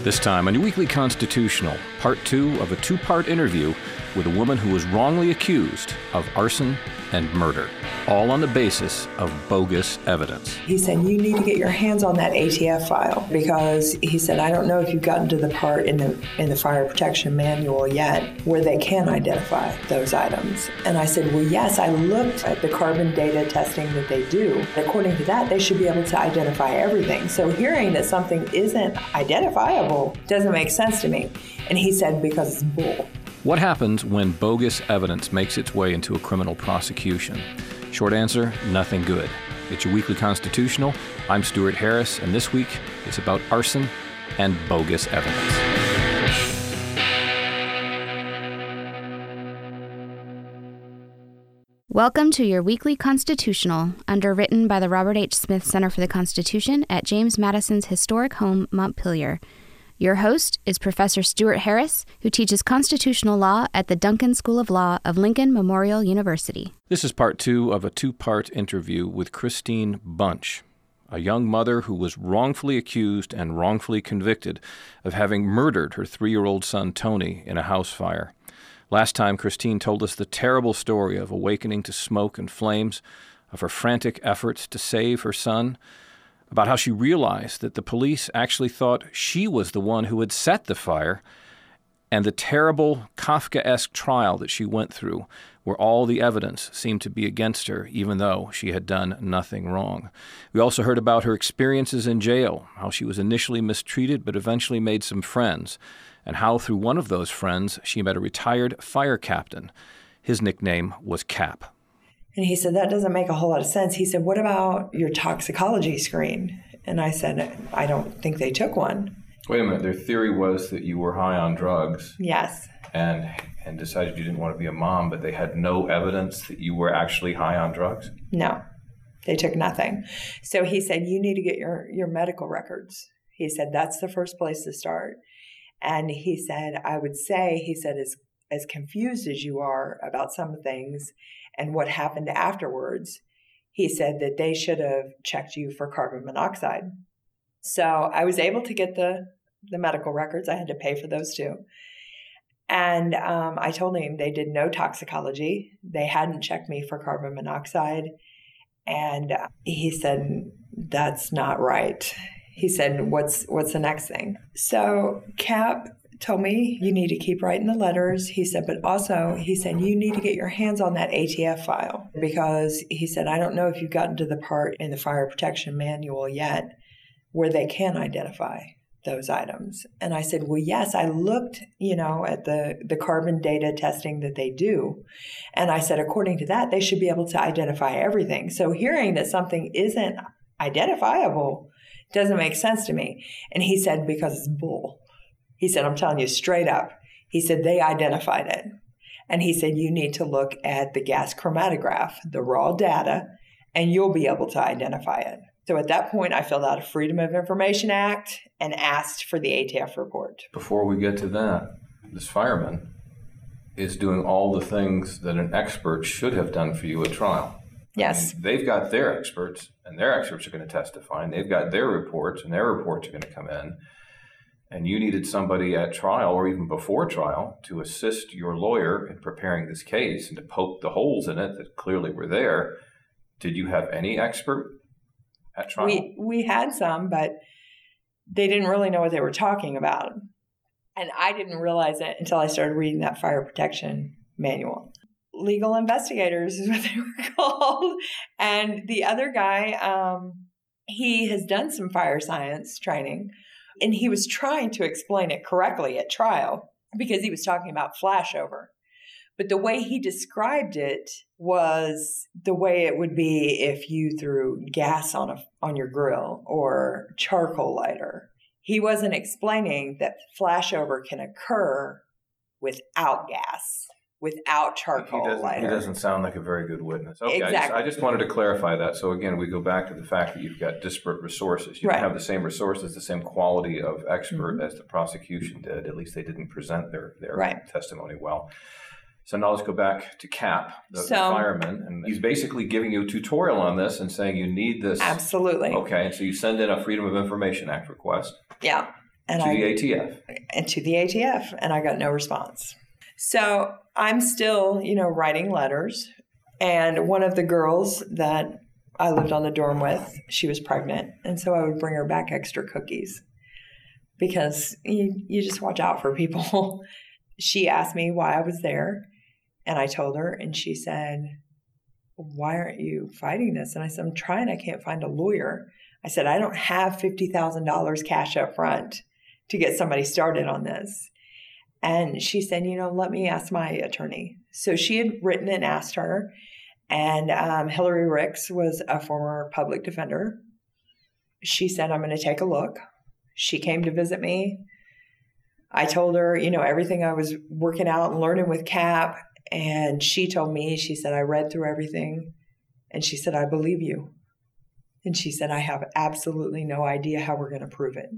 This time, on your weekly Constitutional, part 2 of a 2-part interview with a woman who was wrongly accused of arson and murder, all on the basis of bogus evidence. He said, you need to get your hands on that ATF file because he said, I don't know if you've gotten to the part in the fire protection manual yet where they can identify those items. And I said, well, yes, I looked at the carbon data testing that they do. According to that, they should be able to identify everything. So hearing that something isn't identifiable doesn't make sense to me. And he said, because it's bull. What happens when bogus evidence makes its way into a criminal prosecution? Short answer, nothing good. It's your weekly Constitutional. I'm Stuart Harris, and this week it's about arson and bogus evidence. Welcome to your weekly Constitutional, underwritten by the Robert H. Smith Center for the Constitution at James Madison's historic home, Montpelier. Your host is Professor Stuart Harris, who teaches constitutional law at the Duncan School of Law of Lincoln Memorial University. This is part 2 of a 2-part interview with Christine Bunch, a young mother who was wrongfully accused and wrongfully convicted of having murdered her 3-year-old son Tony in a house fire. Last time, Christine told us the terrible story of awakening to smoke and flames, of her frantic efforts to save her son, about how she realized that the police actually thought she was the one who had set the fire, and the terrible Kafkaesque trial that she went through, where all the evidence seemed to be against her, even though she had done nothing wrong. We also heard about her experiences in jail, how she was initially mistreated but eventually made some friends, and how through one of those friends she met a retired fire captain. His nickname was Cap. And he said, that doesn't make a whole lot of sense. He said, what about your toxicology screen? And I said, I don't think they took one. Wait a minute. Their theory was that you were high on drugs. Yes. And decided you didn't want to be a mom, but they had no evidence that you were actually high on drugs? No. They took nothing. So he said, you need to get your medical records. He said, that's the first place to start. And he said, I would say, he said, as confused as you are about some things and what happened afterwards, he said that they should have checked you for carbon monoxide. So I was able to get the medical records. I had to pay for those too. And I told him they did no toxicology. They hadn't checked me for carbon monoxide. And he said, that's not right. He said, what's the next thing? So Cap told me, you need to keep writing the letters. He said, but also, he said, you need to get your hands on that ATF file because he said, I don't know if you've gotten to the part in the fire protection manual yet where they can identify those items. And I said, well, yes, I looked, at the carbon data testing that they do. And I said, according to that, they should be able to identify everything. So hearing that something isn't identifiable doesn't make sense to me. And he said, because it's bull. He said, I'm telling you straight up. He said, they identified it. And he said, you need to look at the gas chromatograph, the raw data, and you'll be able to identify it. So at that point, I filled out a Freedom of Information Act and asked for the ATF report. Before we get to that, this fireman is doing all the things that an expert should have done for you at trial. Yes. I mean, they've got their experts, and their experts are going to testify, and they've got their reports, and their reports are going to come in. And you needed somebody at trial or even before trial to assist your lawyer in preparing this case and to poke the holes in it that clearly were there. Did you have any expert at trial? We had some, but they didn't really know what they were talking about. And I didn't realize it until I started reading that fire protection manual. Legal investigators is what they were called. And the other guy, he has done some fire science training. And he was trying to explain it correctly at trial because he was talking about flashover. But the way he described it was the way it would be if you threw gas on your grill or charcoal lighter. He wasn't explaining that flashover can occur without gas, without charcoal lighter. He doesn't sound like a very good witness. Okay, exactly. I just wanted to clarify that. So again, we go back to the fact that you've got disparate resources. You don't have the same resources, the same quality of expert as the prosecution did. At least they didn't present their testimony well. So now let's go back to Cap, the fireman, and he's basically giving you a tutorial on this and saying you need this. Absolutely. Okay, so you send in a Freedom of Information Act request. Yeah. And to the ATF. And to the ATF, and I got no response. So I'm still, writing letters. And one of the girls that I lived on the dorm with, she was pregnant. And so I would bring her back extra cookies because you just watch out for people. She asked me why I was there. And I told her, and she said, why aren't you fighting this? And I said, I'm trying. I can't find a lawyer. I said, I don't have $50,000 cash up front to get somebody started on this. And she said, let me ask my attorney. So she had written and asked her. And Hillary Ricks was a former public defender. She said, I'm going to take a look. She came to visit me. I told her, everything I was working out and learning with CAP. And she told me, she said, I read through everything. And she said, I believe you. And she said, I have absolutely no idea how we're going to prove it.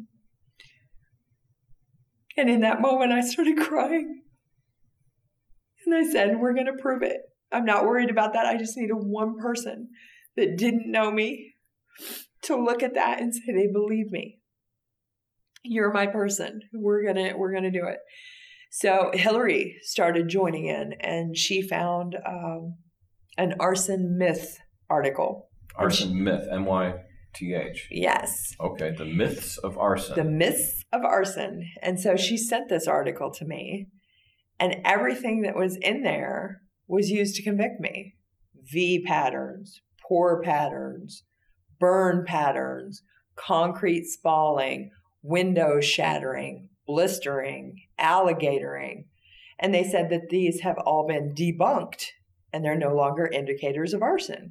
And in that moment, I started crying. And I said, we're going to prove it. I'm not worried about that. I just needed one person that didn't know me to look at that and say, they believe me. You're my person. We're going to do it. So Hillary started joining in, and she found an arson myth article. Arson myth, M-Y-T-H. Yes. Okay, the myths of arson. The myths of arson. And so she sent this article to me, and everything that was in there was used to convict me. V patterns, pour patterns, burn patterns, concrete spalling, window shattering, blistering, alligatoring. And they said that these have all been debunked and they're no longer indicators of arson.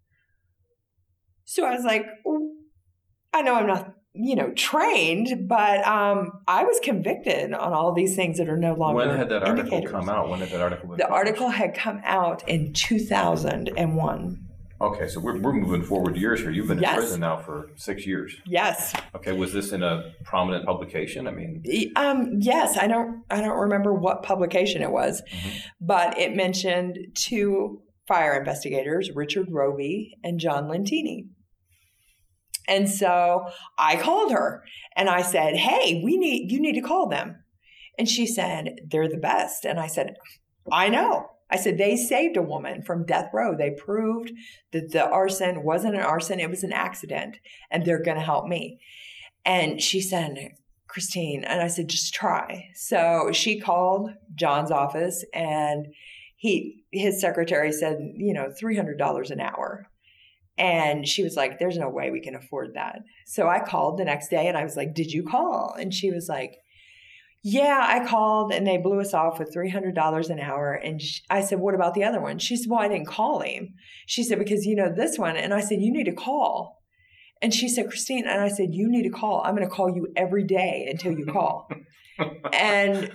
So I was like, I know I'm not, trained, but I was convicted on all these things that are no longer When had that article indicators. come out? When did that article The article had come out in 2001. Okay, so we're moving forward years here. You've been in prison now for 6 years. Yes. Okay, was this in a prominent publication? I mean, yes. I don't remember what publication it was, but it mentioned two fire investigators, Richard Roby and John Lentini. And so I called her and I said, "Hey, you need to call them." And she said, "They're the best." And I said, "I know." I said, they saved a woman from death row. They proved that the arson wasn't an arson. It was an accident. And they're going to help me. And she said, "Christine," and I said, "just try." So she called John's office and his secretary said, $300 an hour. And she was like, "There's no way we can afford that." So I called the next day and I was like, "Did you call?" And she was like, "Yeah, I called," and they blew us off with $300 an hour. And I said, "What about the other one?" She said, "Well, I didn't call him." She said, "Because this one." And I said, "You need to call." And she said, "Christine," and I said, "You need to call. I'm going to call you every day until you call." And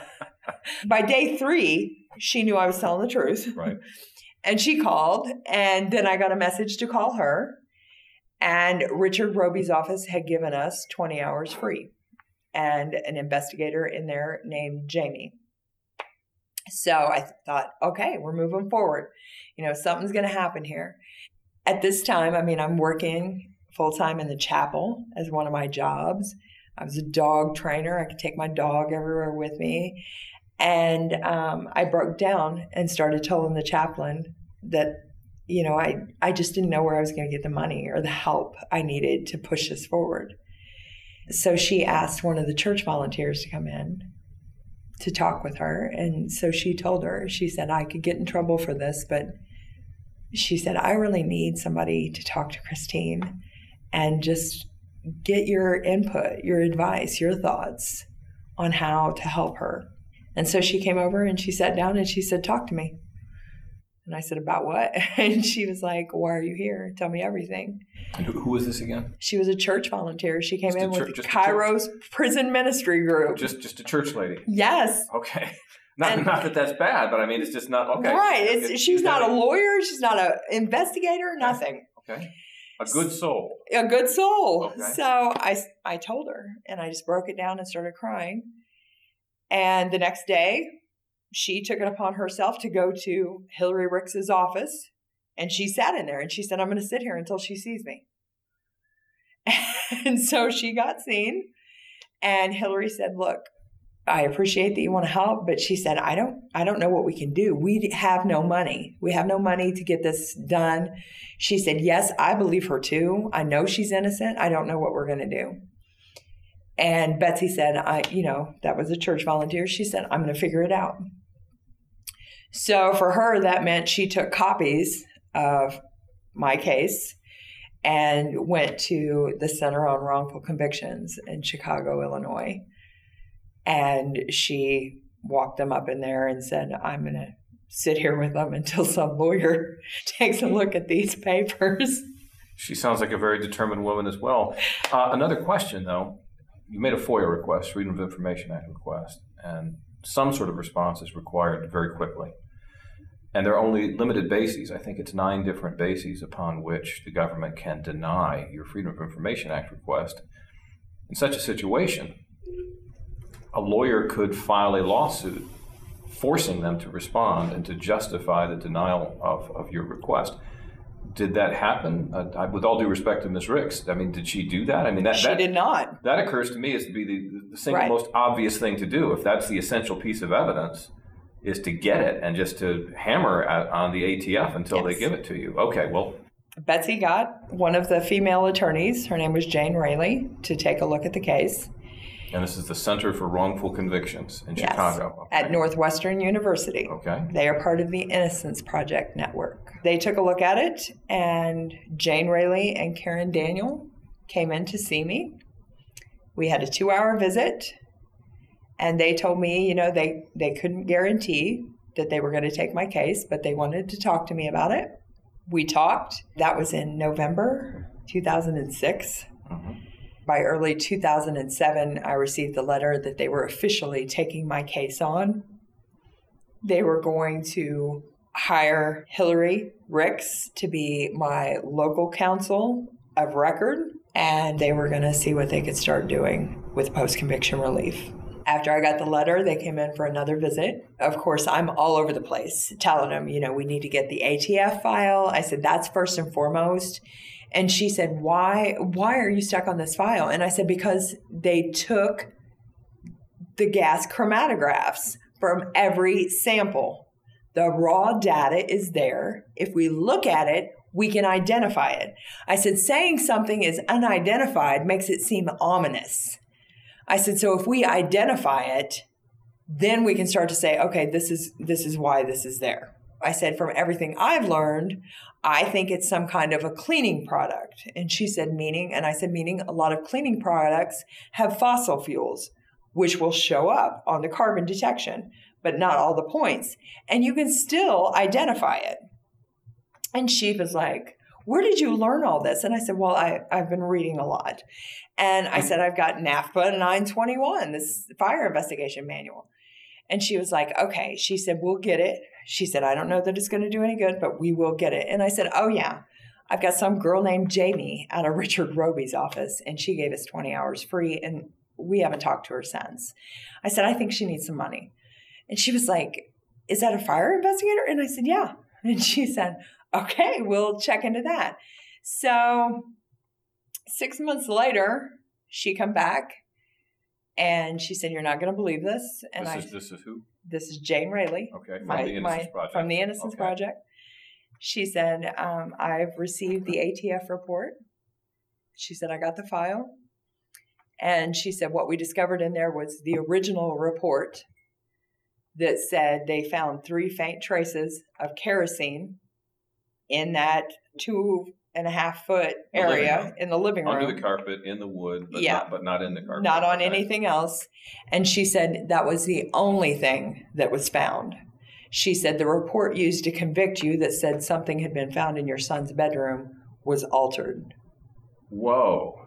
by day 3, she knew I was telling the truth. Right. And she called, and then I got a message to call her. And Richard Roby's office had given us 20 hours free. And an investigator in there named Jamie. So I thought, okay, we're moving forward. Something's going to happen here. At this time, I'm working full-time in the chapel as one of my jobs. I was a dog trainer. I could take my dog everywhere with me. And I broke down and started telling the chaplain that, I just didn't know where I was going to get the money or the help I needed to push this forward. So she asked one of the church volunteers to come in to talk with her. And so she told her, she said, "I could get in trouble for this, but she said, I really need somebody to talk to Christine and just get your input, your advice, your thoughts on how to help her." And so she came over and she sat down and she said, "Talk to me." And I said, "About what?" And she was like, "Why are you here? Tell me everything." And who was this again? She was a church volunteer. She came in with Kairos Prison Ministry Group. Just a church lady. Yes. Okay. Not that that's bad, but it's just not okay. Right. She's not a lawyer. She's not an investigator. Okay. Nothing. Okay. A good soul. A good soul. Okay. So I told her, and I just broke it down and started crying. And the next day, she took it upon herself to go to Hillary Ricks's office, and she sat in there, and she said, "I'm going to sit here until she sees me." And so she got seen, And Hillary said, look, I appreciate that you want to help, but she said, I don't know what we can do. We have no money. We have no money to get this done. She said, yes, I believe her too. I know she's innocent. I don't know what we're going to do. And Betsy said, that was a church volunteer. She said, I'm going to figure it out. So for her, that meant she took copies of my case and went to the Center on Wrongful Convictions in Chicago, Illinois. And she walked them up in there and said, I'm going to sit here with them until some lawyer takes a look at these papers. She sounds like a very determined woman as well. Another question, though. You made a FOIA request, Freedom of Information Act request, and some sort of response is required very quickly. And there are only limited bases. I think it's 9 different bases upon which the government can deny your Freedom of Information Act request. In such a situation, a lawyer could file a lawsuit forcing them to respond and to justify the denial of your request. Did that happen? With all due respect to Ms. Ricks, did she do that? She did not. That occurs to me as to be the single most obvious thing to do. If that's the essential piece of evidence, is to get it and just to hammer on the ATF until they give it to you. Okay, well. Betsy got one of the female attorneys, her name was Jane Raley, to take a look at the case. And this is the Center for Wrongful Convictions in Chicago. Okay. At Northwestern University. Okay. They are part of the Innocence Project Network. They took a look at it, and Jane Raley and Karen Daniel came in to see me. We had a 2-hour visit, and they told me, they couldn't guarantee that they were going to take my case, but they wanted to talk to me about it. We talked. That was in November 2006. Mm-hmm. By early 2007, I received the letter that they were officially taking my case on. They were going to hire Hillary Ricks to be my local counsel of record, and they were going to see what they could start doing with post-conviction relief. After I got the letter, they came in for another visit. Of course, I'm all over the place telling them, we need to get the ATF file. I said, that's first and foremost. And she said, why are you stuck on this file? And I said, because they took the gas chromatographs from every sample. The raw data is there. If we look at it, we can identify it. I said, saying something is unidentified makes it seem ominous. I said, so if we identify it, then we can start to say, okay, this is why this is there. I said, from everything I've learned, I think it's some kind of a cleaning product. And she said, meaning? And I said, meaning a lot of cleaning products have fossil fuels, which will show up on the carbon detection, but not all the points. And you can still identify it. And she was like, where did you learn all this? And I said, well, I've been reading a lot. And I said, I've got NAFPA 921, this fire investigation manual. And she was like, okay. She said, we'll get it. She said, I don't know that it's going to do any good, but we will get it. And I said, oh, yeah. I've got some girl named Jamie out of Richard Roby's office, and she gave us 20 hours free, and we haven't talked to her since. I said, I think she needs some money. And she was like, is that a fire investigator? And I said, yeah. And she said, okay, we'll check into that. So 6 months later, she come back. And she said, you're not going to believe this. And this is who? This is Jane Raley. Okay, from the Innocence Project. From the Innocence Project. She said, I've received the ATF report. She said, I got the file. And she said, what we discovered in there was the original report that said they found 3 faint traces of kerosene in that 2.5-foot area in the living room. Under the carpet, in the wood, but not in the carpet. Not on anything else. And she said that was the only thing that was found. She said the report used to convict you that said something had been found in your son's bedroom was altered. Whoa.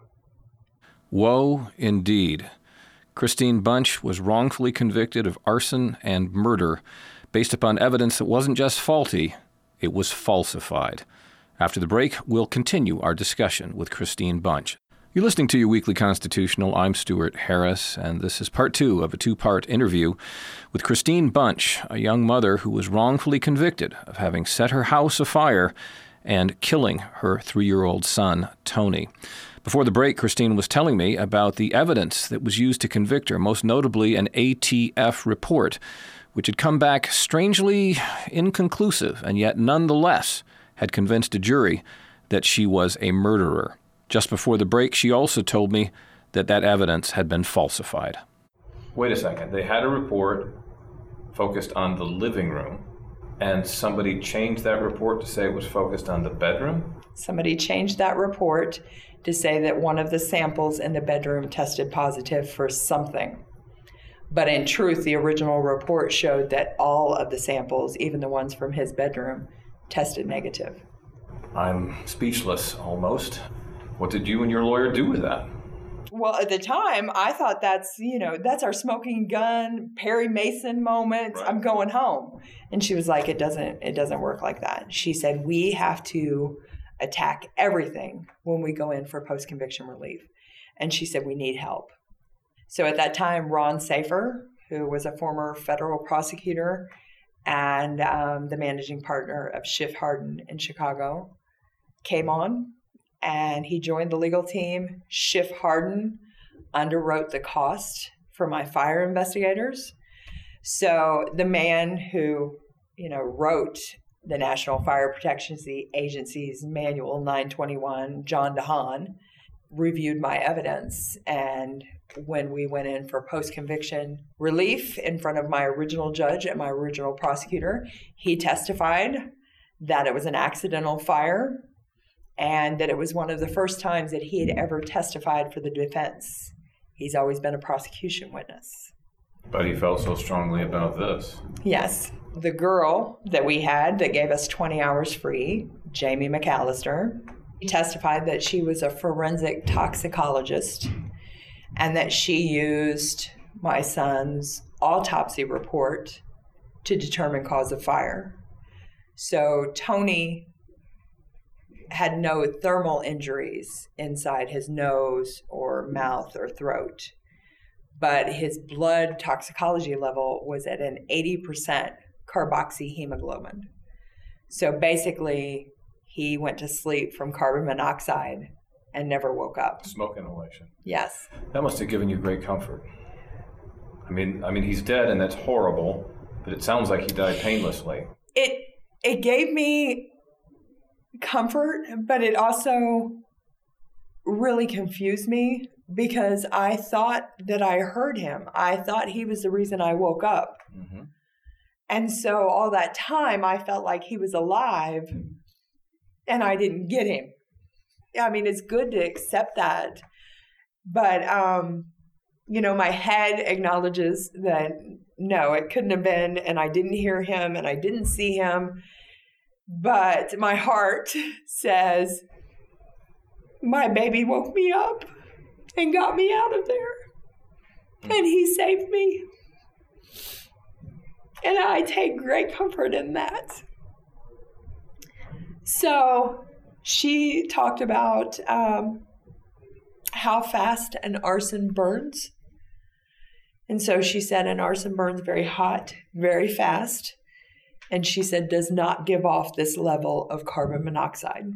Woe indeed. Christine Bunch was wrongfully convicted of arson and murder based upon evidence that wasn't just faulty, it was falsified. After the break, we'll continue our discussion with Christine Bunch. You're listening to Your Weekly Constitutional. I'm Stuart Harris, and this is part 2 of a 2-part interview with Christine Bunch, a young mother who was wrongfully convicted of having set her house afire and killing her 3-year-old son, Tony. Before the break, Christine was telling me about the evidence that was used to convict her, most notably an ATF report, which had come back strangely inconclusive and yet nonetheless had convinced a jury that she was a murderer. Just before the break, she also told me that evidence had been falsified. Wait a second. They had a report focused on the living room, and somebody changed that report to say it was focused on the bedroom? Somebody changed that report to say that one of the samples in the bedroom tested positive for something. But in truth, the original report showed that all of the samples, even the ones from his bedroom, tested negative. I'm speechless, almost. What did you and your lawyer do with that? Well, at the time, I thought that's our smoking gun, Perry Mason moment. Right. I'm going home. And she was like, it doesn't work like that. She said, we have to attack everything when we go in for post-conviction relief. And she said, we need help. So at that time, Ron Safer, who was a former federal prosecutor and the managing partner of Schiff Hardin in Chicago, came on. And he joined the legal team. Schiff Hardin underwrote the cost for my fire investigators. So the man who, wrote the National Fire Protection Agency's Manual 921, John DeHaan, reviewed my evidence. And when we went in for post-conviction relief in front of my original judge and my original prosecutor, he testified that it was an accidental fire, and that it was one of the first times that he had ever testified for the defense. He's always been a prosecution witness. But he felt so strongly about this. Yes. The girl that we had that gave us 20 hours free, Jamie McAllister, testified that she was a forensic toxicologist and that she used my son's autopsy report to determine cause of fire. So Tony had no thermal injuries inside his nose or mouth or throat, but his blood toxicology level was at an 80% carboxyhemoglobin. So basically, he went to sleep from carbon monoxide and never woke up. Smoke inhalation. Yes. That must have given you great comfort. I mean, he's dead, and that's horrible, but it sounds like he died painlessly. It gave me comfort, but it also really confused me because I thought that I heard him. I thought he was the reason I woke up. Mm-hmm. And so all that time, I felt like he was alive and I didn't get him. I mean, it's good to accept that. But, my head acknowledges that, no, it couldn't have been, and I didn't hear him and I didn't see him. But my heart says, my baby woke me up and got me out of there. And he saved me. And I take great comfort in that. So she talked about how fast an arson burns. And so she said an arson burns very hot, very fast. And she said, does not give off this level of carbon monoxide.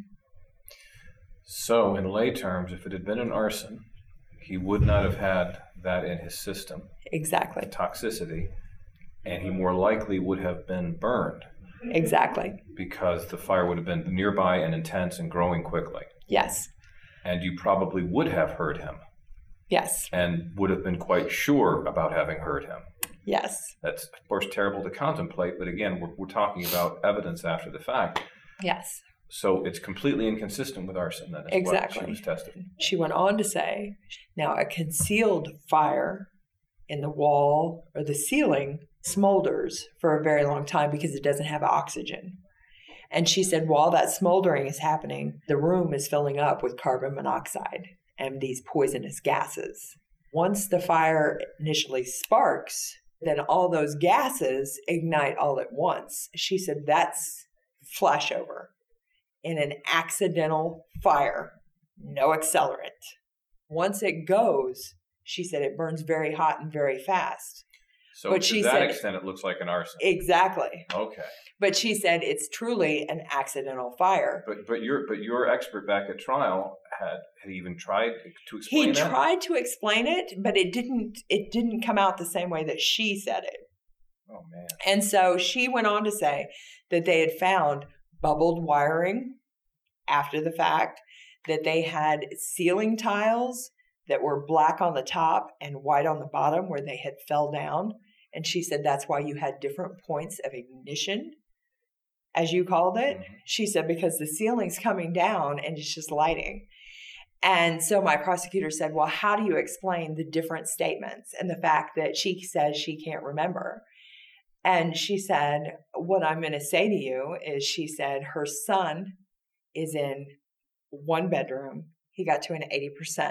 So in lay terms, if it had been an arson, he would not have had that in his system. Exactly. Toxicity. And he more likely would have been burned. Exactly. Because the fire would have been nearby and intense and growing quickly. Yes. And you probably would have heard him. Yes. And would have been quite sure about having heard him. Yes. That's, of course, terrible to contemplate, but again, we're talking about evidence after the fact. Yes. So it's completely inconsistent with arson, then, is exactly. what she was testifying. She went on to say, now a concealed fire in the wall or the ceiling smolders for a very long time because it doesn't have oxygen. And she said, while that smoldering is happening, the room is filling up with carbon monoxide and these poisonous gases. Once the fire initially sparks, then all those gases ignite all at once. She said that's flashover. In an accidental fire, no accelerant. Once it goes, she said it burns very hot and very fast. So but to that extent, it looks like an arson. Exactly. Okay. But she said it's truly an accidental fire. But your expert back at trial had even tried to explain that? He tried to explain it, but it didn't come out the same way that she said it. Oh, man. And so she went on to say that they had found bubbled wiring after the fact, that they had ceiling tiles that were black on the top and white on the bottom where they had fell down. And she said that's why you had different points of ignition, as you called it. Mm-hmm. She said because the ceiling's coming down and it's just lighting. And so my prosecutor said, well, how do you explain the different statements and the fact that she says she can't remember? And she said, what I'm going to say to you is, she said her son is in one bedroom. He got to an 80%.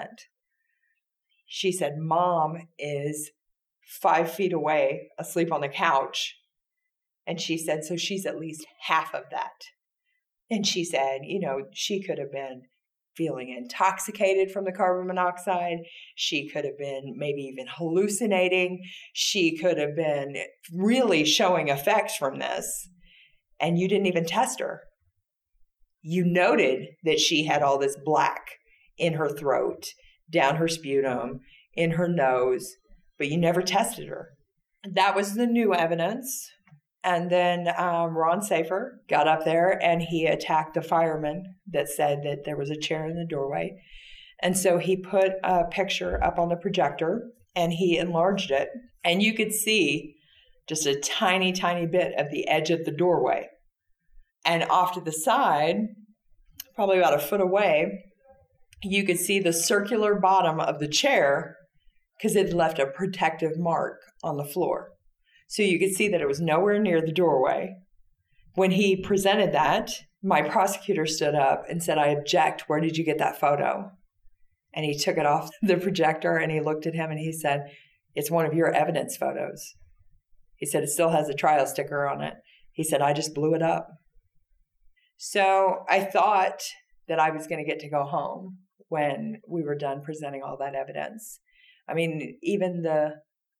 She said, mom is 5 feet away, asleep on the couch. And she said, so she's at least half of that. And she said, she could have been feeling intoxicated from the carbon monoxide. She could have been maybe even hallucinating. She could have been really showing effects from this. And you didn't even test her. You noted that she had all this black in her throat, down her sputum, in her nose, but you never tested her. That was the new evidence. And then Ron Safer got up there and he attacked the fireman that said that there was a chair in the doorway. And so he put a picture up on the projector and he enlarged it. And you could see just a tiny, tiny bit of the edge of the doorway. And off to the side, probably about a foot away, you could see the circular bottom of the chair because it left a protective mark on the floor. So you could see that it was nowhere near the doorway. When he presented that, my prosecutor stood up and said, I object. Where did you get that photo? And he took it off the projector and he looked at him and he said, it's one of your evidence photos. He said, it still has a trial sticker on it. He said, I just blew it up. So I thought that I was going to get to go home when we were done presenting all that evidence. I mean, even the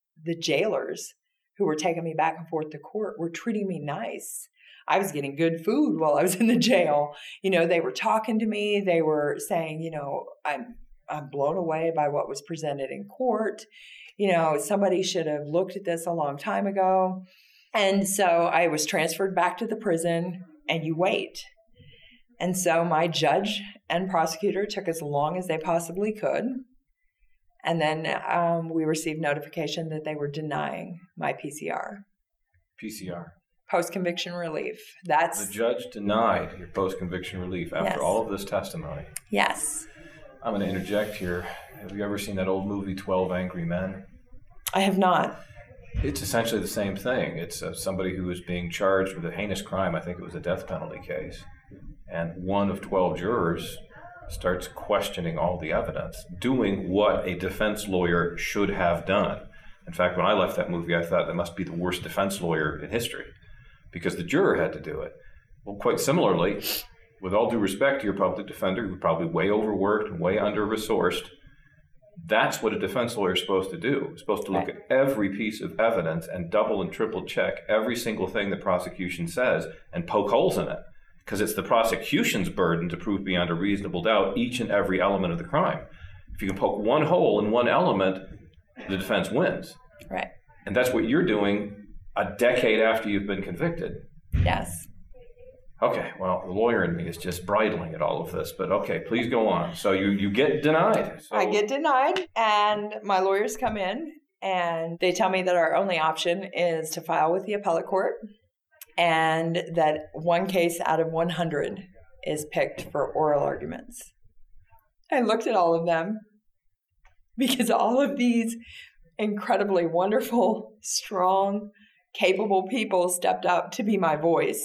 jailers who were taking me back and forth to court were treating me nice. I was getting good food while I was in the jail. They were talking to me. They were saying, I'm blown away by what was presented in court. Somebody should have looked at this a long time ago. And so I was transferred back to the prison and you wait. And so my judge and prosecutor took as long as they possibly could. And then we received notification that they were denying my PCR. PCR? Post-conviction relief. That's the judge denied your post-conviction relief after all of this testimony. Yes. I'm going to interject here. Have you ever seen that old movie, 12 Angry Men? I have not. It's essentially the same thing. It's somebody who is being charged with a heinous crime. I think it was a death penalty case. And one of 12 jurors starts questioning all the evidence, doing what a defense lawyer should have done. In fact, when I left that movie, I thought that must be the worst defense lawyer in history because the juror had to do it. Well, quite similarly, with all due respect to your public defender, who's probably way overworked and way under-resourced, that's what a defense lawyer is supposed to do. He's supposed to look at every piece of evidence and double and triple check every single thing the prosecution says and poke holes in it. Because it's the prosecution's burden to prove beyond a reasonable doubt each and every element of the crime. If you can poke one hole in one element, the defense wins. Right. And that's what you're doing a decade after you've been convicted. Yes. Okay, well, the lawyer in me is just bridling at all of this, but okay, please go on. So you get denied. So. I get denied, and my lawyers come in, and they tell me that our only option is to file with the appellate court. And that one case out of 100 is picked for oral arguments. I looked at all of them because all of these incredibly wonderful, strong, capable people stepped up to be my voice.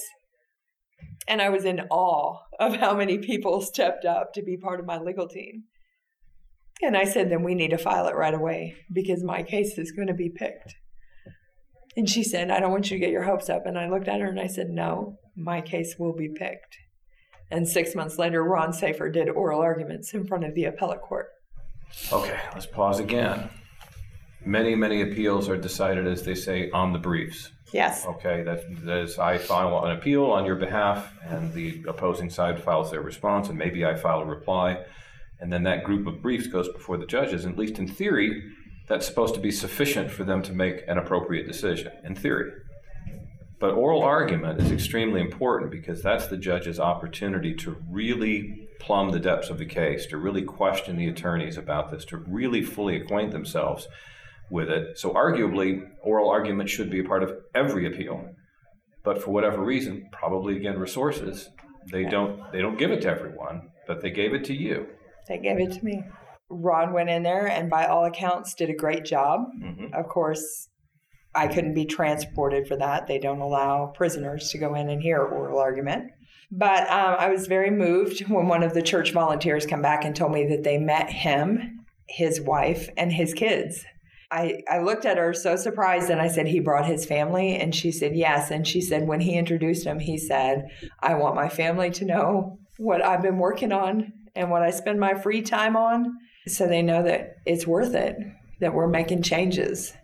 And I was in awe of how many people stepped up to be part of my legal team. And I said, then we need to file it right away because my case is going to be picked. And she said, I don't want you to get your hopes up. And I looked at her and I said, no, my case will be picked. And 6 months later, Ron Safer did oral arguments in front of the appellate court. Okay, let's pause again. Many, many appeals are decided, as they say, on the briefs. Yes. Okay, that is, I file an appeal on your behalf, and the opposing side files their response, and maybe I file a reply, and then that group of briefs goes before the judges. And at least in theory, that's supposed to be sufficient for them to make an appropriate decision, in theory. But oral argument is extremely important because that's the judge's opportunity to really plumb the depths of the case, to really question the attorneys about this, to really fully acquaint themselves with it. So arguably, oral argument should be a part of every appeal. But for whatever reason, probably again resources, they don't give it to everyone, but they gave it to you. They gave it to me. Ron went in there and by all accounts did a great job. Mm-hmm. Of course, I couldn't be transported for that. They don't allow prisoners to go in and hear oral argument. But I was very moved when one of the church volunteers came back and told me that they met him, his wife, and his kids. I looked at her so surprised and I said, he brought his family? And she said, yes. And she said, when he introduced him, he said, I want my family to know what I've been working on and what I spend my free time on, so they know that it's worth it, that we're making changes.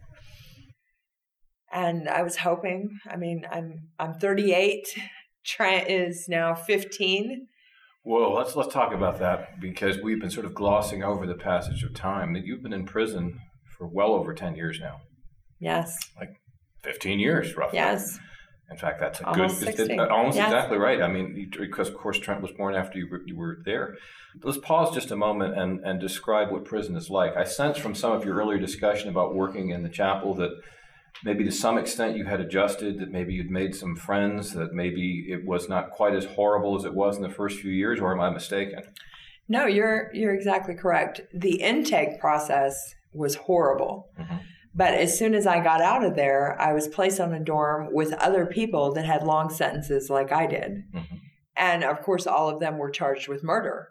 And I was hoping, I mean, I'm 38, Trent is now 15. Well, let's talk about that, because we've been sort of glossing over the passage of time. That you've been in prison for well over 10 years now. Yes. Like 15 years, roughly. Yes. In fact, that's almost 60. Almost yes. Exactly right. I mean, because of course Trent was born after you were there. Let's pause just a moment and describe what prison is like. I sense from some of your earlier discussion about working in the chapel that maybe to some extent you had adjusted, that maybe you'd made some friends, that maybe it was not quite as horrible as it was in the first few years, or am I mistaken? No, you're exactly correct. The intake process was horrible. Mm-hmm. But as soon as I got out of there, I was placed on a dorm with other people that had long sentences like I did. Mm-hmm. And of course, all of them were charged with murder.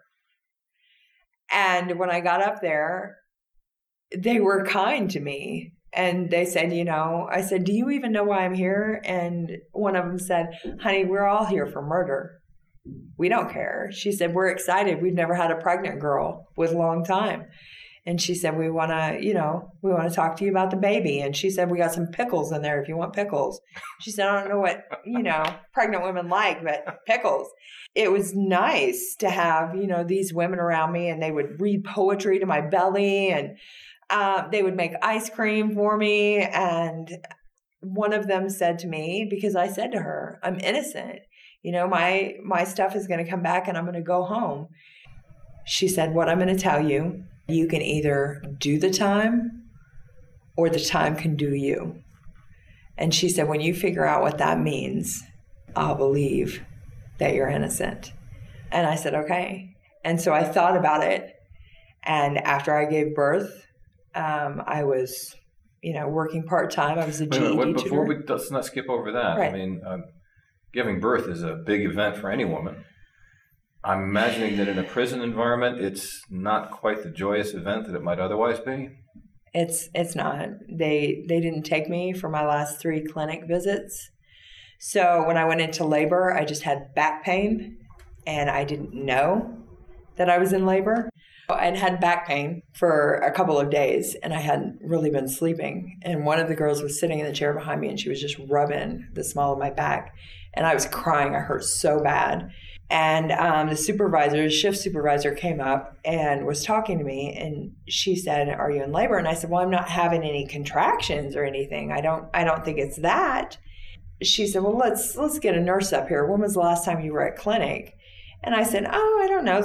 And when I got up there, they were kind to me. And they said, I said, do you even know why I'm here? And one of them said, honey, we're all here for murder. We don't care. She said, we're excited. We've never had a pregnant girl with a long time. And she said, we want to talk to you about the baby. And she said, we got some pickles in there if you want pickles. She said, I don't know what, pregnant women like, but pickles. It was nice to have, these women around me, and they would read poetry to my belly, and they would make ice cream for me. And one of them said to me, because I said to her, I'm innocent. My stuff is going to come back and I'm going to go home. She said, what I'm going to tell you, you can either do the time or the time can do you. And she said, when you figure out what that means, I'll believe that you're innocent. And I said, okay. And so I thought about it. And after I gave birth, I was, working part-time. I was a GED tutor. Let's not skip over that. Right. I mean, giving birth is a big event for any woman. I'm imagining that in a prison environment, it's not quite the joyous event that it might otherwise be. It's not. They didn't take me for my last 3 clinic visits. So when I went into labor, I just had back pain, and I didn't know that I was in labor. I'd had back pain for a couple of days, and I hadn't really been sleeping. And one of the girls was sitting in the chair behind me, and she was just rubbing the small of my back. And I was crying. I hurt so bad. And the shift supervisor came up and was talking to me, and she said, are you in labor? And I said, well, I'm not having any contractions or anything. I don't think it's that. She said, well, let's get a nurse up here. When was the last time you were at clinic? And I said, I don't know,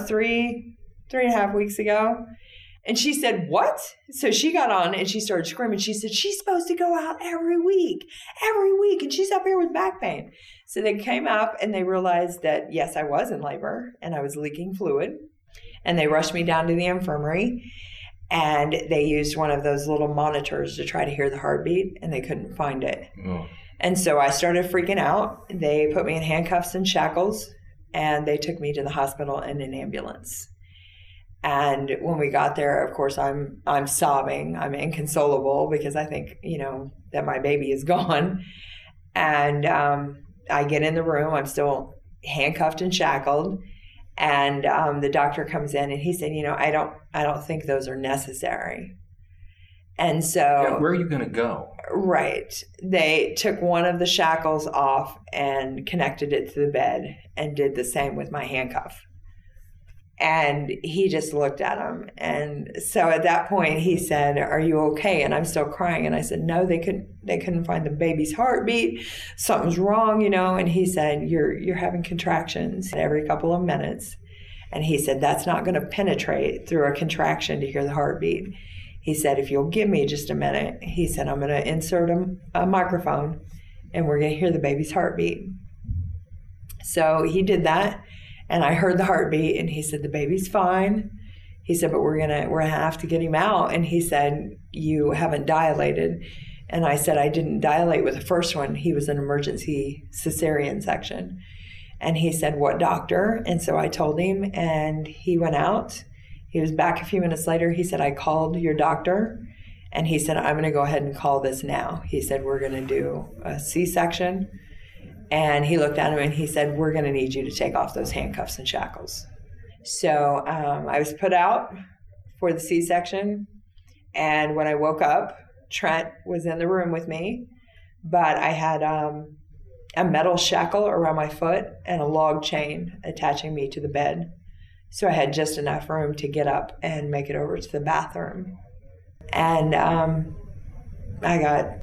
3.5 weeks ago. And she said, what? So she got on and she started screaming. She said, she's supposed to go out every week, and she's up here with back pain. So they came up and they realized that, yes, I was in labor and I was leaking fluid. And they rushed me down to the infirmary, and they used one of those little monitors to try to hear the heartbeat, and they couldn't find it. Oh. And so I started freaking out. They put me in handcuffs and shackles, and they took me to the hospital in an ambulance. And when we got there, of course, I'm sobbing. I'm inconsolable because I think, that my baby is gone. And I get in the room. I'm still handcuffed and shackled. And the doctor comes in and he said, I don't think those are necessary. And so... Yeah, where are you going to go? Right. They took one of the shackles off and connected it to the bed and did the same with my handcuff. And he just looked at him. And so at that point he said, "Are you okay?" And I'm still crying. And I said, "No, they couldn't find the baby's heartbeat. Something's wrong, you know." And he said, you're having contractions every couple of minutes. And he said, "That's not going to penetrate through a contraction to hear the heartbeat." He said, "If you'll give me just a minute," he said, "I'm going to insert a microphone and we're going to hear the baby's heartbeat." So he did that. And I heard the heartbeat, and he said, "The baby's fine." He said, "But we're gonna have to get him out." And he said, "You haven't dilated." And I said, "I didn't dilate with the first one. He was an emergency cesarean section." And he said, "What doctor?" And so I told him, and he went out. He was back a few minutes later. He said, "I called your doctor." And he said, "I'm going to go ahead and call this now." He said, "We're going to do a C-section." And he looked at him and he said, "We're going to need you to take off those handcuffs and shackles." So I was put out for the C-section. And when I woke up, Trent was in the room with me, but I had a metal shackle around my foot and a log chain attaching me to the bed. So I had just enough room to get up and make it over to the bathroom. And I got,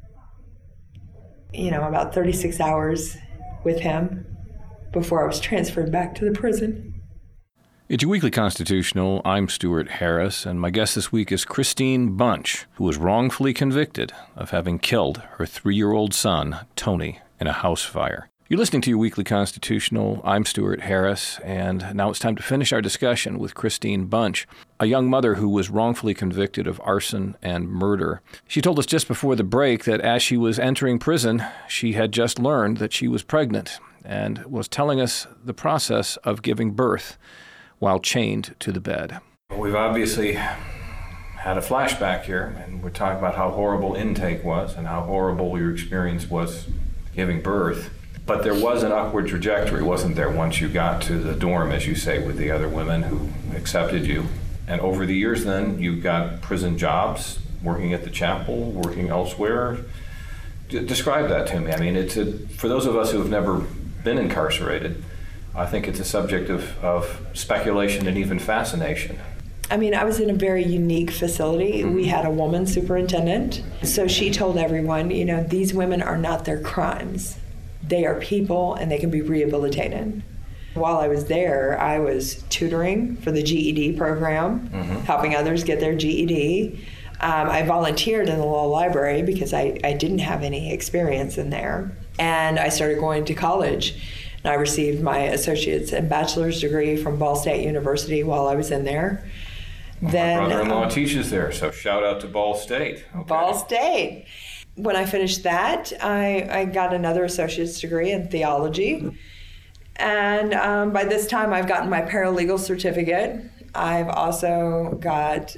about 36 hours with him before I was transferred back to the prison. It's your Weekly Constitutional. I'm Stuart Harris, and my guest this week is Christine Bunch, who was wrongfully convicted of having killed her 3-year-old son, Tony, in a house fire. You're listening to your Weekly Constitutional. I'm Stuart Harris, and now it's time to finish our discussion with Christine Bunch, a young mother who was wrongfully convicted of arson and murder. She told us just before the break that as she was entering prison, she had just learned that she was pregnant and was telling us the process of giving birth while chained to the bed. We've obviously had a flashback here, and we're talking about how horrible intake was and how horrible your experience was giving birth. But there was an upward trajectory, wasn't there, once you got to the dorm, as you say, with the other women who accepted you. And over the years then, you got prison jobs, working at the chapel, working elsewhere. Describe that to me. I mean, for those of us who have never been incarcerated, I think it's a subject of speculation and even fascination. I mean, I was in a very unique facility. We had a woman superintendent. So she told everyone, these women are not their crimes. They are people and they can be rehabilitated. While I was there, I was tutoring for the GED program, helping others get their GED. I volunteered in the law library because I didn't have any experience in there. And I started going to college. And I received my associate's and bachelor's degree from Ball State University while I was in there. My brother-in-law teaches there, so shout out to Ball State. Okay. Ball State. When I finished that, I got another associate's degree in theology. And by this time, I've gotten my paralegal certificate. I've also got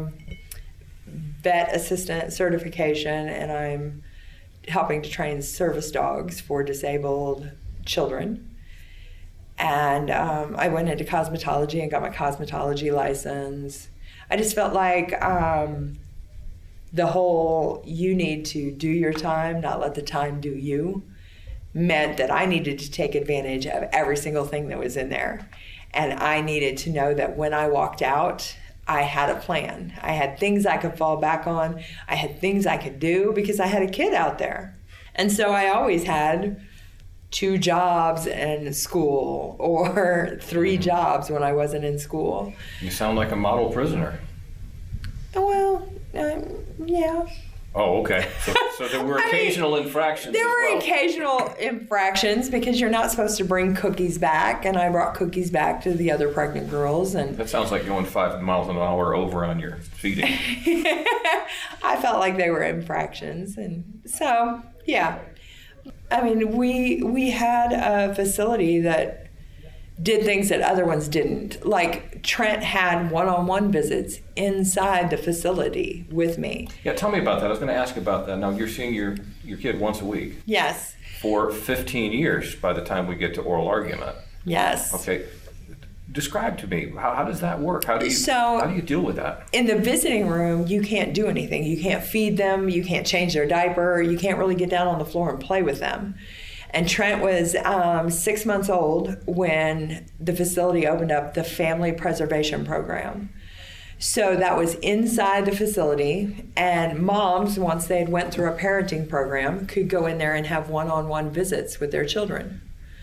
vet assistant certification, and I'm helping to train service dogs for disabled children. And I went into cosmetology and got my cosmetology license. I just felt like the whole you need to do your time, not let the time do you, meant that I needed to take advantage of every single thing that was in there. And I needed to know that when I walked out, I had a plan. I had things I could fall back on. I had things I could do because I had a kid out there. And so I always had 2 jobs and school, or 3 jobs when I wasn't in school. You sound like a model prisoner. Well, yeah. Oh, okay. So there were occasional infractions. There were occasional infractions because you're not supposed to bring cookies back, and I brought cookies back to the other pregnant girls. And that sounds like going 5 miles an hour over on your feeding. I felt like they were infractions, and so yeah. I mean, we had a facility that did things that other ones didn't. Like Trent had one-on-one visits inside the facility with me. Yeah, tell me about that. I was going to ask about that. Now, you're seeing your kid once a week. Yes. For 15 years by the time we get to oral argument. Yes. Okay. Describe to me, how does that work? How do you deal with that? In the visiting room, you can't do anything. You can't feed them. You can't change their diaper. You can't really get down on the floor and play with them. And Trent was 6 months old when the facility opened up the Family Preservation Program. So that was inside the facility, and moms, once they had went through a parenting program, could go in there and have one-on-one visits with their children.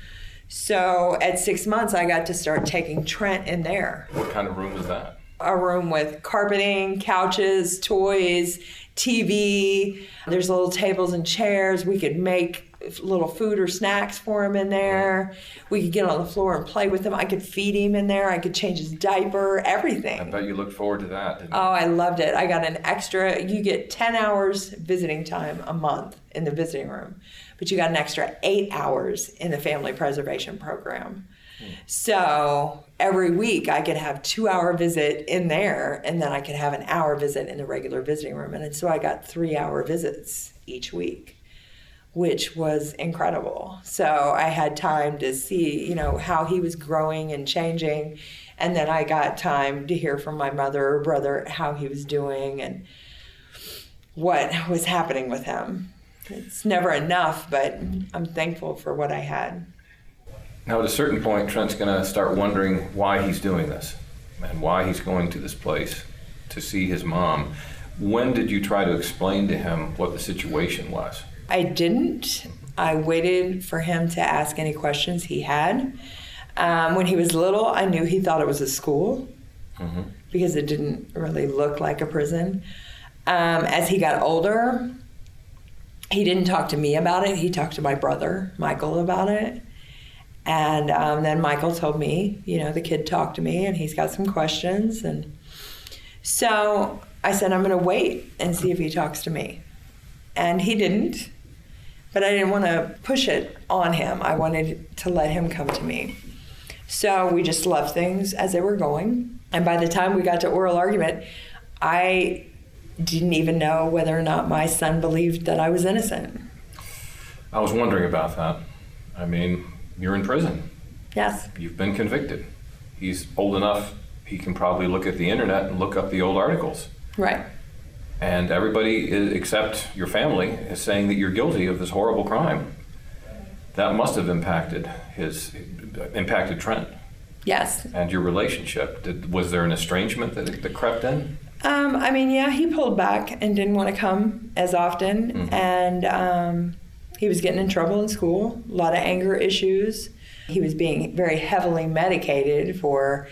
So at 6 months, I got to start taking Trent in there. What kind of room was that? A room with carpeting, couches, toys, TV. There's little tables and chairs. We could make little food or snacks for him in there. We could get on the floor and play with him. I could feed him in there. I could change his diaper, everything. I bet you looked forward to that, didn't you? Oh, I loved it. I got an extra, you get 10 hours visiting time a month in the visiting room, but you got an extra 8 hours in the Family Preservation Program. So every week I could have 2-hour visit in there, and then I could have an hour visit in the regular visiting room. And so I got 3-hour visits each week, which was incredible. So I had time to see, how he was growing and changing. And then I got time to hear from my mother or brother how he was doing and what was happening with him. It's never enough, but I'm thankful for what I had. Now, at a certain point, Trent's going to start wondering why he's doing this and why he's going to this place to see his mom. When did you try to explain to him what the situation was? I didn't. I waited for him to ask any questions he had. When he was little, I knew he thought it was a school because it didn't really look like a prison. As he got older, he didn't talk to me about it. He talked to my brother, Michael, about it. And then Michael told me, the kid talked to me and he's got some questions. And so I said, I'm going to wait and see if he talks to me. And he didn't, but I didn't want to push it on him. I wanted to let him come to me. So we just left things as they were going. And by the time we got to oral argument, I didn't even know whether or not my son believed that I was innocent. I was wondering about that. I mean, you're in prison. Yes. You've been convicted. He's old enough, he can probably look at the internet and look up the old articles. Right. And everybody, except your family, is saying that you're guilty of this horrible crime. That must have impacted Trent. Yes. And your relationship. Was there an estrangement that crept in? He pulled back and didn't want to come as often. And he was getting in trouble in school, a lot of anger issues. He was being very heavily medicated for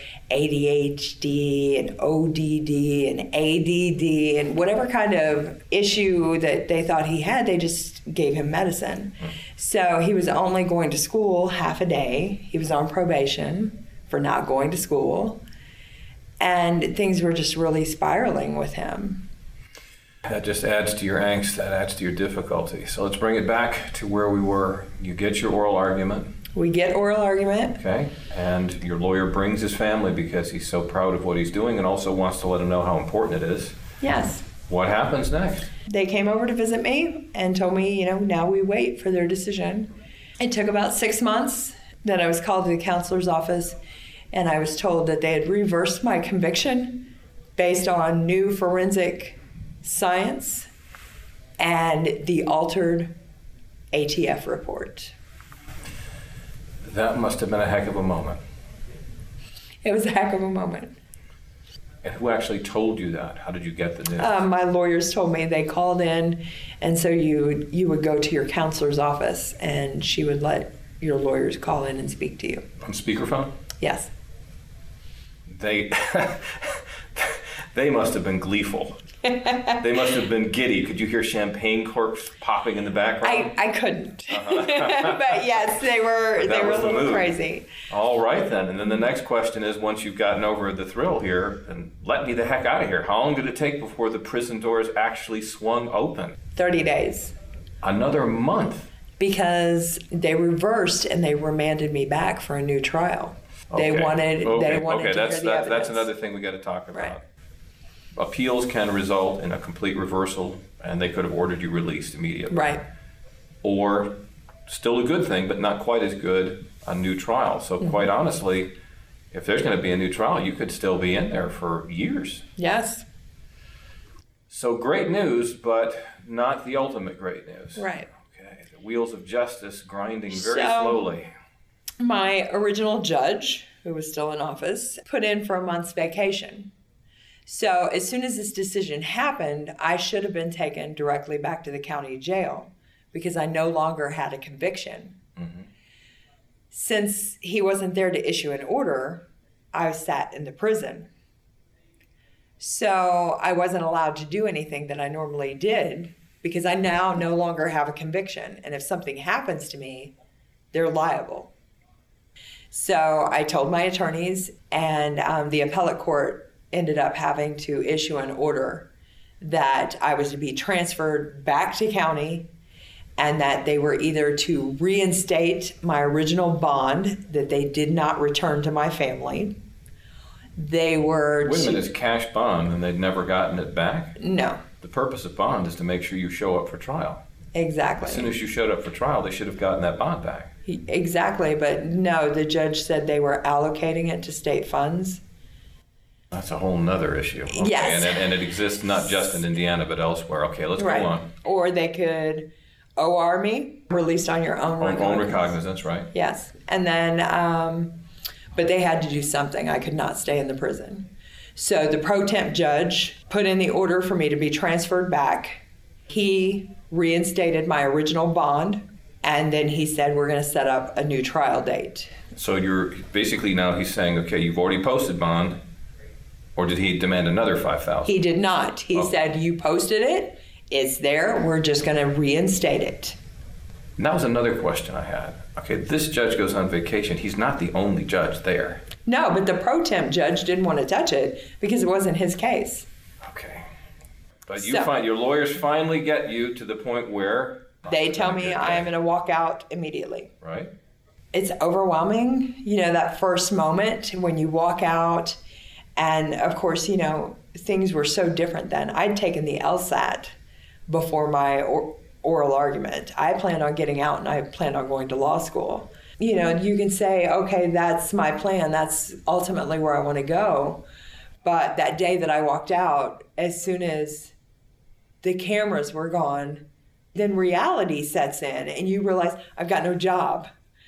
ADHD and ODD and ADD and whatever kind of issue that they thought he had, they just gave him medicine. So he was only going to school half a day. He was on probation for not going to school. And things were just really spiraling with him. That just adds to your angst, that adds to your difficulty. So let's bring it back to where we were. You get your oral argument. We get oral argument. Okay, and your lawyer brings his family because he's so proud of what he's doing and also wants to let him know how important it is. Yes. What happens next? They came over to visit me and told me, now we wait for their decision. It took about 6 months. Then I was called to the counselor's office and I was told that they had reversed my conviction based on new forensic science and the altered ATF report. That must have been a heck of a moment. It was a heck of a moment. And who actually told you that? How did you get the news? My lawyers told me. They called in, and so you would go to your counselor's office, and she would let your lawyers call in and speak to you. On speakerphone? Yes. They must have been gleeful. They must have been giddy. Could you hear champagne corks popping in the background? I couldn't. But yes, they were a little crazy. All right then. And then the next question is, once you've gotten over the thrill here, then let me the heck out of here. How long did it take before the prison doors actually swung open? 30 days. Another month? Because they reversed and they remanded me back for a new trial. They wanted to hear the evidence. That's another thing we got to talk about. Right. Appeals can result in a complete reversal, and they could have ordered you released immediately. Right. Or, still a good thing, but not quite as good, a new trial. So quite honestly, if there's going to be a new trial, you could still be in there for years. Yes. So great news, but not the ultimate great news. Right. Okay. The wheels of justice grinding very slowly. My original judge, who was still in office, put in for a month's vacation. So as soon as this decision happened, I should have been taken directly back to the county jail because I no longer had a conviction. Mm-hmm. Since he wasn't there to issue an order, I sat in the prison. So I wasn't allowed to do anything that I normally did because I now no longer have a conviction. And if something happens to me, they're liable. So I told my attorneys, and the appellate court ended up having to issue an order that I was to be transferred back to county and that they were either to reinstate my original bond that they did not return to my family. They were Wait a minute, it's cash bond and they'd never gotten it back? No. The purpose of bond is to make sure you show up for trial. Exactly. As soon as you showed up for trial, they should have gotten that bond back. Exactly, but no, the judge said they were allocating it to state funds. That's a whole nother issue. Okay. Yes. And it exists not just in Indiana, but elsewhere. Okay, let's go on. Or they could OR me, released on your own recognizance. Own recognizance, right? Yes. And then, but they had to do something. I could not stay in the prison. So the pro temp judge put in the order for me to be transferred back. He reinstated my original bond, and then he said, we're going to set up a new trial date. So you're basically now he's saying, okay, you've already posted bond. Or did he demand another $5,000? He did not. He said, you posted it. It's there. We're just going to reinstate it. And that was another question I had. Okay, this judge goes on vacation. He's not the only judge there. No, but the pro temp judge didn't want to touch it because it wasn't his case. Okay. But you find your lawyers finally get you to the point where... They tell me I am going to walk out immediately. Right. It's overwhelming, that first moment when you walk out. And of course, things were so different then. I'd taken the LSAT before my oral argument. I planned on getting out and I planned on going to law school. You can say, okay, that's my plan. That's ultimately where I want to go. But that day that I walked out, as soon as the cameras were gone, then reality sets in and you realize I've got no job.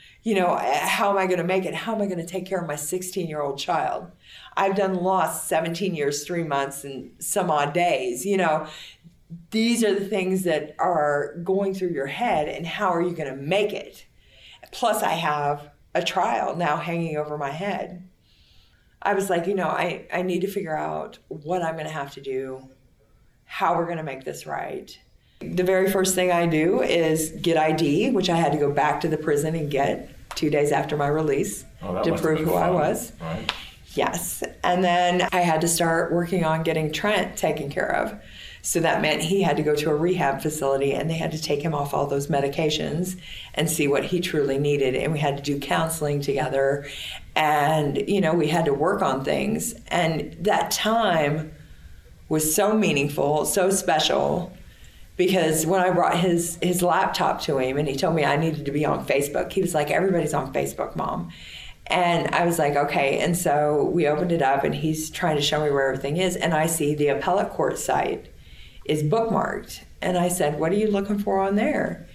How am I going to make it? How am I going to take care of my 16-year-old child? I've done lost 17 years, 3 months, and some odd days. These are the things that are going through your head, and how are you going to make it? Plus, I have a trial now hanging over my head. I was like, I need to figure out what I'm going to have to do, how we're going to make this right. The very first thing I do is get ID, which I had to go back to the prison and get 2 days after my release to prove who I was. Right. Yes. And then I had to start working on getting Trent taken care of. So that meant he had to go to a rehab facility and they had to take him off all those medications and see what he truly needed. And we had to do counseling together. And, we had to work on things. And that time was so meaningful, so special. Because when I brought his laptop to him and he told me I needed to be on Facebook, he was like, everybody's on Facebook, Mom. And I was like, okay. And so we opened it up and he's trying to show me where everything is. And I see the appellate court site is bookmarked. And I said, what are you looking for on there?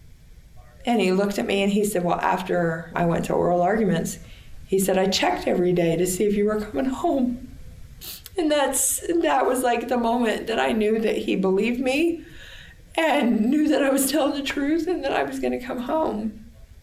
And he looked at me and he said, well, after I went to oral arguments, he said, I checked every day to see if you were coming home. And that was like the moment that I knew that he believed me and knew that I was telling the truth and that I was going to come home.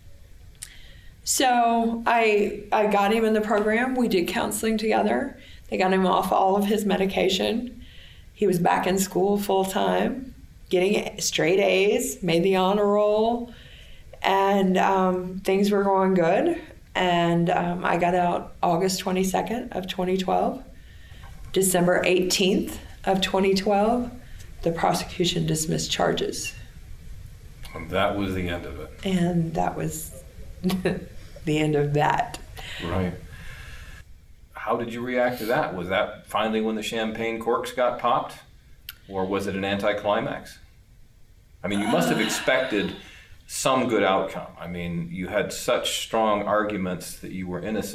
So I got him in the program. We did counseling together. They got him off all of his medication. He was back in school full time, getting straight A's, made the honor roll, and things were going good. And I got out August 22nd of 2012. December 18th of 2012, the prosecution dismissed charges. And that was the end of it. And that was the end of that. Right. How did you react to that? Was that finally when the champagne corks got popped? Or was it an anticlimax? I mean, you must have expected some good outcome. I mean, you had such strong arguments that you were innocent.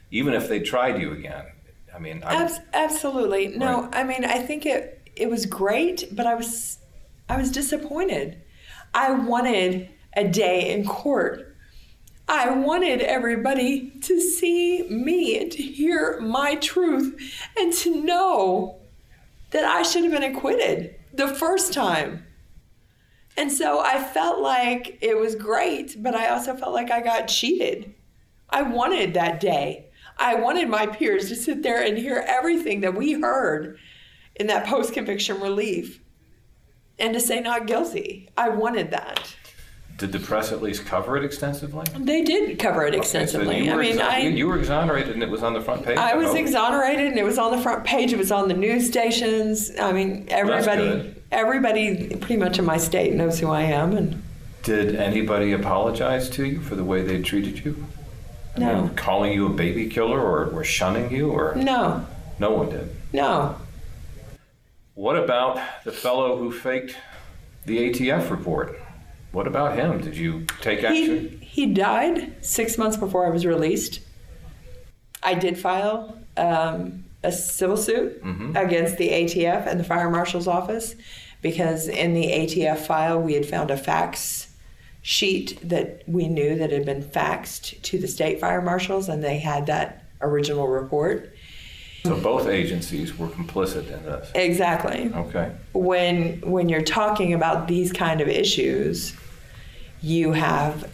even if they tried you again. I mean, absolutely. No, Right. I mean, I think it was great, but I was disappointed. I wanted a day in court. I wanted everybody to see me and to hear my truth and to know that I should have been acquitted the first time. And so I felt like it was great, but I also felt like I got cheated. I wanted that day. I wanted my peers to sit there and hear everything that we heard in that post-conviction relief and to say not guilty. I wanted that. Did the press at least cover it extensively? They did cover it extensively. You were exonerated and it was on the front page? I was exonerated and it was on the front page. It was on the news stations. I mean, everybody pretty much in my state knows who I am. And did anybody apologize to you for the way they treated you? No. mean, calling you a baby killer or shunning you? Or No. No one did? No. What about the fellow who faked the ATF report? What about him? Did you take action? He died 6 months before I was released. I did file a civil suit against the ATF and the Fire Marshal's office because in the ATF file we had found a fax sheet that we knew that had been faxed to the state fire marshals, and they had that original report. So both agencies were complicit in this? Exactly. Okay. When you're talking about these kind of issues, you have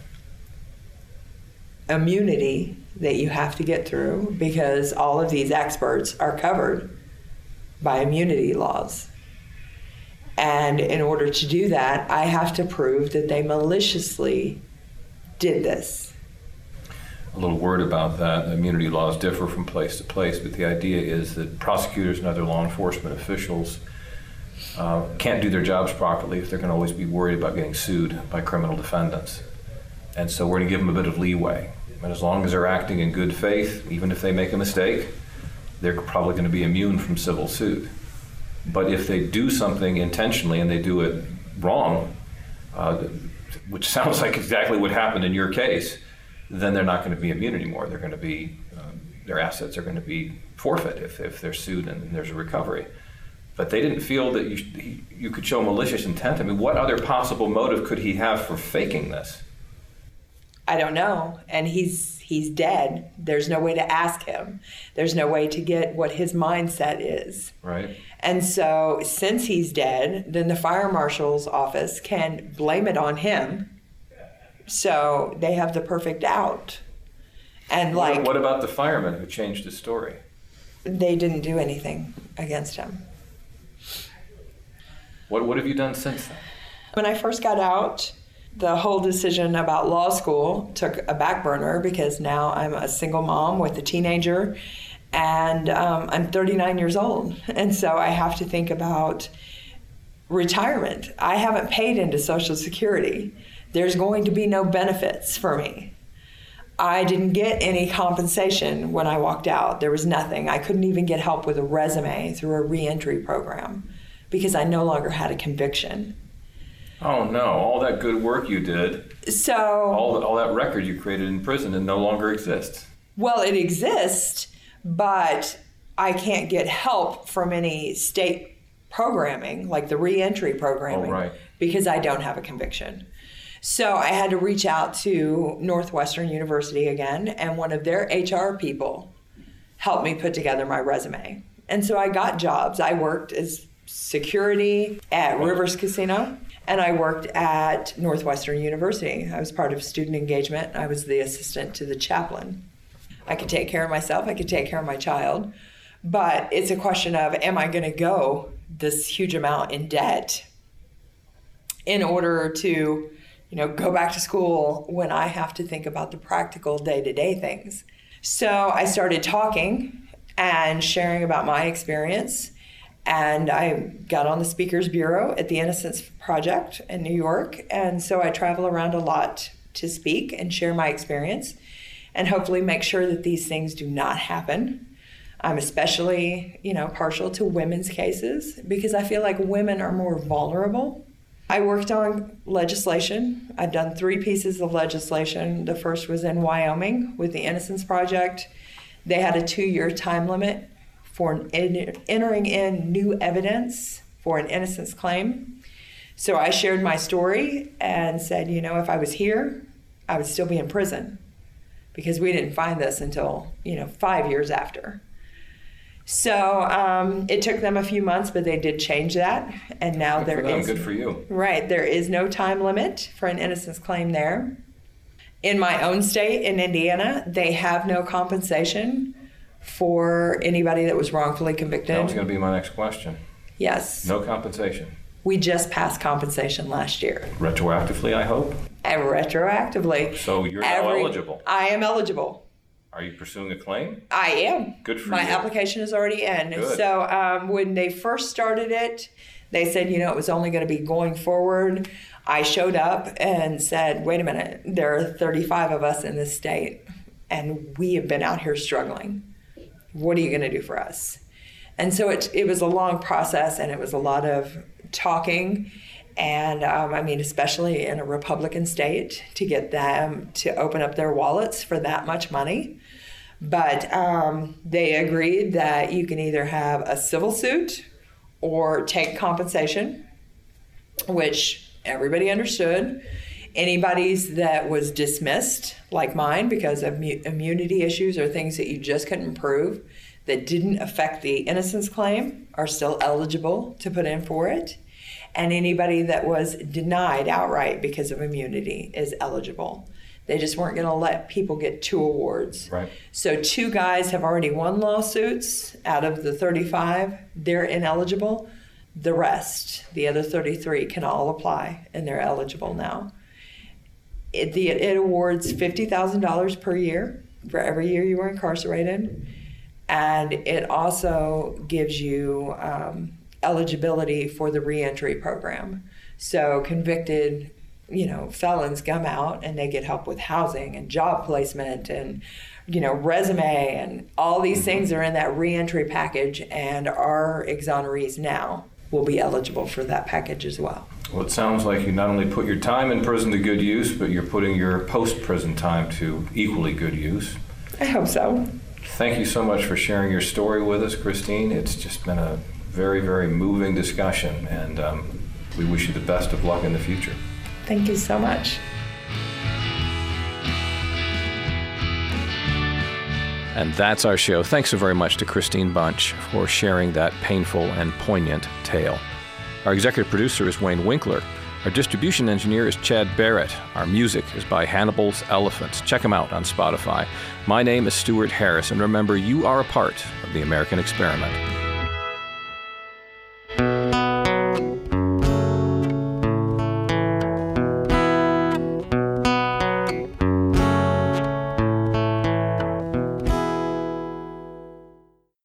immunity that you have to get through because all of these experts are covered by immunity laws. And in order to do that, I have to prove that they maliciously did this. A little word about that. Immunity laws differ from place to place, but the idea is that prosecutors and other law enforcement officials can't do their jobs properly if they're going to always be worried about getting sued by criminal defendants. And so we're going to give them a bit of leeway. And as long as they're acting in good faith, even if they make a mistake, they're probably going to be immune from civil suit. But if they do something intentionally and they do it wrong, which sounds like exactly what happened in your case, then they're not going to be immune anymore. They're going to be, their assets are going to be forfeit if they're sued and there's a recovery. But they didn't feel that you could show malicious intent. I mean, what other possible motive could he have for faking this? I don't know. And he's dead. There's no way to ask him. There's no way to get what his mindset is. Right. And so since he's dead, then the fire marshal's office can blame it on him. So they have the perfect out. And what about the fireman who changed his story? They didn't do anything against him. What have you done since then? When I first got out, the whole decision about law school took a back burner because now I'm a single mom with a teenager and I'm 39 years old. And so I have to think about retirement. I haven't paid into Social Security. There's going to be no benefits for me. I didn't get any compensation when I walked out. There was nothing. I couldn't even get help with a resume through a reentry program because I no longer had a conviction. Oh no, all that good work you did, so all that record you created in prison, it no longer exists. Well, it exists, but I can't get help from any state programming, like the reentry programming, because I don't have a conviction. So I had to reach out to Northwestern University again, and one of their HR people helped me put together my resume. And so I got jobs. I worked as security at Rivers Casino, and I worked at Northwestern University. I was part of student engagement. I was the assistant to the chaplain. I could take care of myself. I could take care of my child. But it's a question of, am I going to go this huge amount in debt in order to, go back to school when I have to think about the practical day-to-day things? So I started talking and sharing about my experience. And I got on the Speakers Bureau at the Innocence Project in New York. And so I travel around a lot to speak and share my experience and hopefully make sure that these things do not happen. I'm especially, partial to women's cases because I feel like women are more vulnerable. I worked on legislation. I've done 3 pieces of legislation. The first was in Wyoming with the Innocence Project. They had a 2-year time limit for entering in new evidence for an innocence claim. So I shared my story and said, if I was here, I would still be in prison, because we didn't find this until, 5 years after. So it took them a few months, but they did change that. And now Good for you. Right. There is no time limit for an innocence claim there. In my own state, in Indiana, they have no compensation for anybody that was wrongfully convicted. That was going to be my next question. Yes. No compensation. We just passed compensation last year. Retroactively, I hope? And retroactively. So you're now eligible. I am eligible. Are you pursuing a claim? I am. Good for you. My application is already in. Good. So when they first started it, they said, it was only going to be going forward. I showed up and said, wait a minute, there are 35 of us in this state, and we have been out here struggling. What are you going to do for us? And so it was a long process, and it was a lot of talking, and especially in a Republican state, to get them to open up their wallets for that much money. But they agreed that you can either have a civil suit or take compensation, which everybody understood. Anybody's that was dismissed, like mine, because of immunity issues or things that you just couldn't prove that didn't affect the innocence claim, are still eligible to put in for it. And anybody that was denied outright because of immunity is eligible. They just weren't going to let people get 2 awards. Right. So 2 guys have already won lawsuits out of the 35. They're ineligible. The rest, the other 33, can all apply, and they're eligible now. It awards $50,000 per year for every year you were incarcerated. And it also gives you eligibility for the reentry program. So convicted, felons come out and they get help with housing and job placement and, resume, and all these things are in that reentry package, and our exonerees now will be eligible for that package as well. Well, it sounds like you not only put your time in prison to good use, but you're putting your post-prison time to equally good use. I hope so. Thank you so much for sharing your story with us, Christine. It's just been a very, very moving discussion, and we wish you the best of luck in the future. Thank you so much. And that's our show. Thanks so very much to Christine Bunch for sharing that painful and poignant tale. Our executive producer is Wayne Winkler. Our distribution engineer is Chad Barrett. Our music is by Hannibal's Elephants. Check them out on Spotify. My name is Stuart Harris, and remember, you are a part of the American experiment.